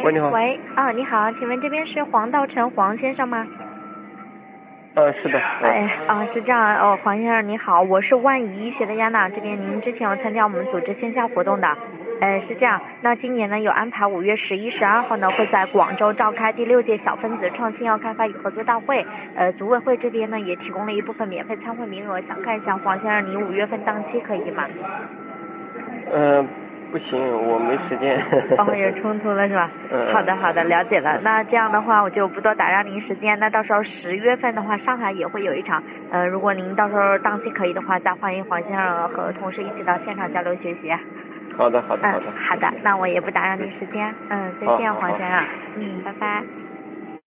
喂，你好。 喂，你好，请问这边是黄道成黄先生吗？ 是的。 是这样黄先生你好，我是万怡医学的亚娜，这边您之前有参加我们组织线下活动的，是这样，那今年呢有安排5月11、12号呢会在广州召开第6届小分子创新药开发与合作大会，组委会这边呢也提供了一部分免费参会名额，想看一下黄先生你5月份档期可以吗？ 不行，我没时间。 有冲突了是吧？好的，了解了。那这样的话我就不多打扰您时间，那到时候10月份的话上海也会有一场，如果您到时候档期可以的话，再欢迎黄先生和同事一起到现场交流学习。 好的。 好的，那我也不打扰您时间，再见黄先生，拜拜。